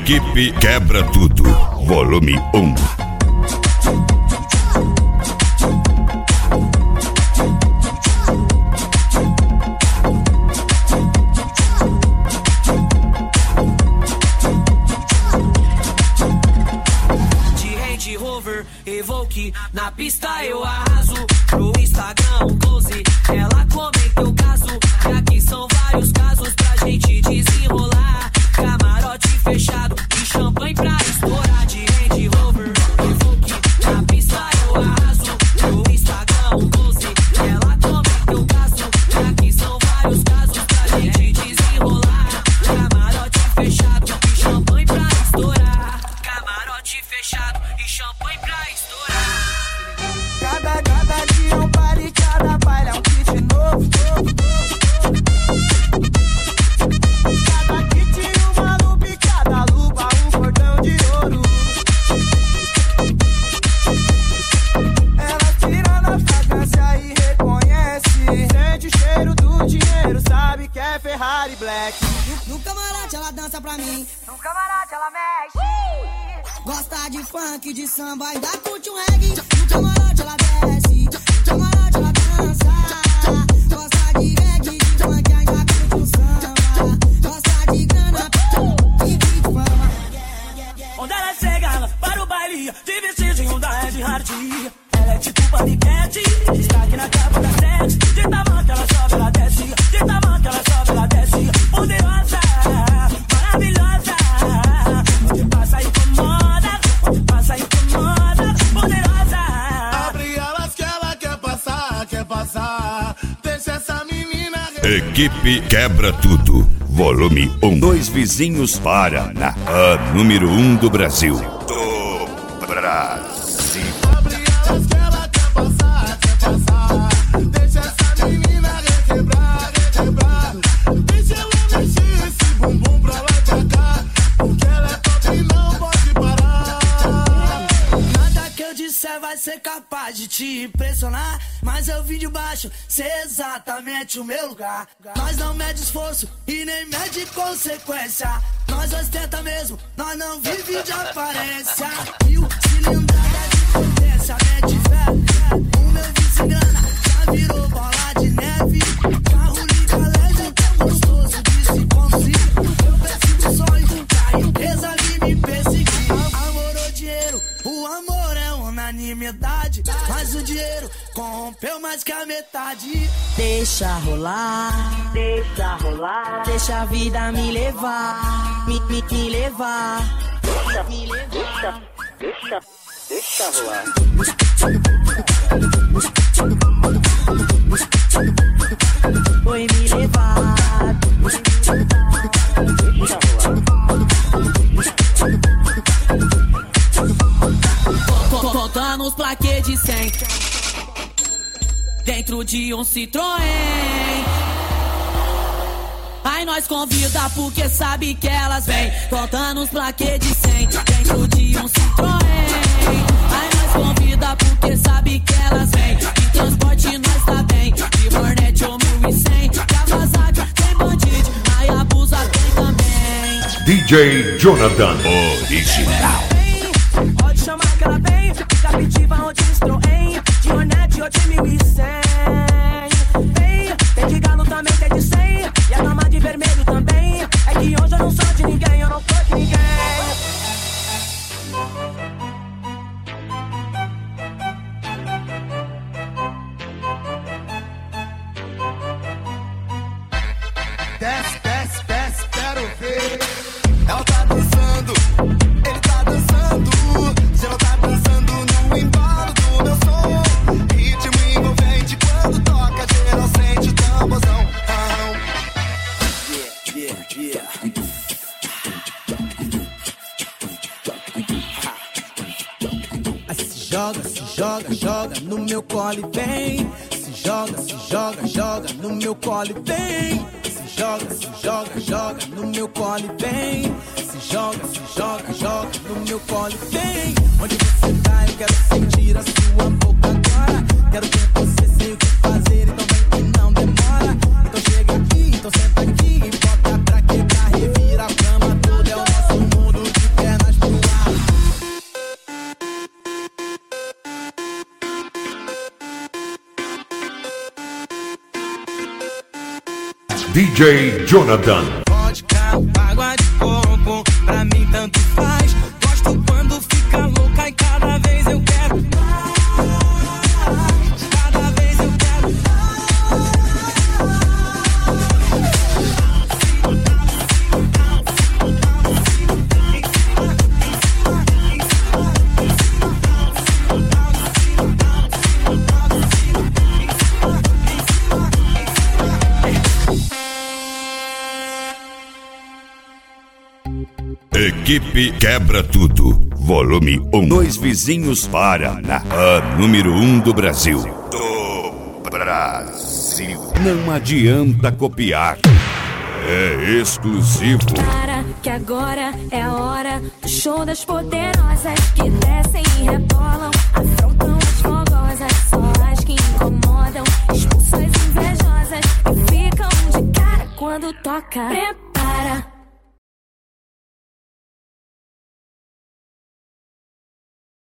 Equipe Quebra Tudo, volume 1. Evoque, na pista eu arraso. Pro Instagram um close, ela comenta o caso. E aqui são vários casos pra gente desenrolar. Camarote fechado e champanhe pra estourar. De Range Rover, Evoque, na pista eu arraso. Pro Instagram um close, ela comenta o caso. E aqui são vários casos pra gente desenrolar. Camarote fechado e champanhe pra estourar. Camarote fechado e champanhe pra estourar. Cada dia é um baile, cada baile é um kit novo. Cada kit uma lupa e cada lupa um cordão de ouro. Ela tira na fragrância e reconhece. Sente o cheiro do dinheiro, sabe que é Ferrari Black. No camarote ela dança pra mim, No camarote ela mexe. gosta de funk, de samba, ainda curte um reggae. No camarote ela desce, no camarote ela dança. Gosta de reggae, de funk, ainda curte um samba. Gosta de grana e de fama. Onde ela chega, para o baile, de vestidinho da Red Hard. Ela é tipo paniquete, destaque na capa da sete. De tamanho ela sobe, ela desce. De tamanho ela sobe, ela desce. Poderosa, maravilhosa. Onde passa incomoda, onde passa incomoda. Poderosa. Abre elas que ela quer passar. Deixa essa menina. Equipe Quebra Tudo, volume 1. Dois vizinhos Paraná, a número 1 do Brasil. Do Brasil. Abre elas que ela quer passar. Deixa essa menina requebrar. Deixa ela mexer esse bumbum pra lá e pra cá. Porque ela é top e não pode parar. Nada que eu disser vai ser capaz de te impressionar. Mas eu vim de baixo, sei exatamente o meu lugar. Nós não mede esforço e nem mede consequência. Nós ostenta mesmo, nós não vive de aparência. Mil cilindrada de potência, mete fé. O meu vice-grana já virou bola de neve. Carro liga leve, tão gostoso de se conduzir. Eu persigo o sonho, a empresa vem me perseguir. Amor ou dinheiro, o amor é unanimidade. Mas o dinheiro corrompeu mais que a metade. Deixa rolar, deixa a vida me levar, me levar, me levar. Deixa rolar. Foi me levar, Deixa rolar. Contando os plaquês de 100 dentro de um Citroën. Aí nós convida porque sabe que elas vêm. Contando os plaquês de 100 dentro de um Citroën. Aí nós convida porque sabe que elas vêm. De transporte nós tá bem, de Hornet ou 1100. Kawasaki tem bandido, aí abusa tem também. DJ Jonathan, original. Pode chamar que ela vem, captiva ou de Citroën. De Hornet ou de 1100. Tem de galo também, tem de 100. E a dama de vermelho também. É que hoje eu não sou de ninguém, eu não sou de ninguém. Desce, quero ver. Ela tá dançando, ele tá dançando. Se ela tá dançando no embalo do meu som. Ritmo envolvente quando toca, geral sente o tamborzão. Yeah. Joga no meu colo e vem. Se joga no meu colo e vem. Se joga no meu colo e vem. Se joga no meu colo e vem. Onde você tá, eu quero sentir a sua boca agora. Quero ver você sem o que fazer, então vem que não demora. Então chega aqui, então senta aqui e bota pra quebrar, revira a cama toda. É o nosso mundo de DJ Jonathan. Vodka, água de coco, pra mim tanto faz. Gosto quando fica louca e cada vez eu quero mais. Cada vez eu quero Equipe Quebra Tudo, volume 1. Dois vizinhos Paraná, a número 1 do Brasil. Do Brasil. Não adianta copiar. É exclusivo. Para que agora é a hora do show das poderosas que descem e rebolam, afrontam as fogosas, só as que incomodam, expulsam as invejosas e ficam de cara quando toca. Prepara.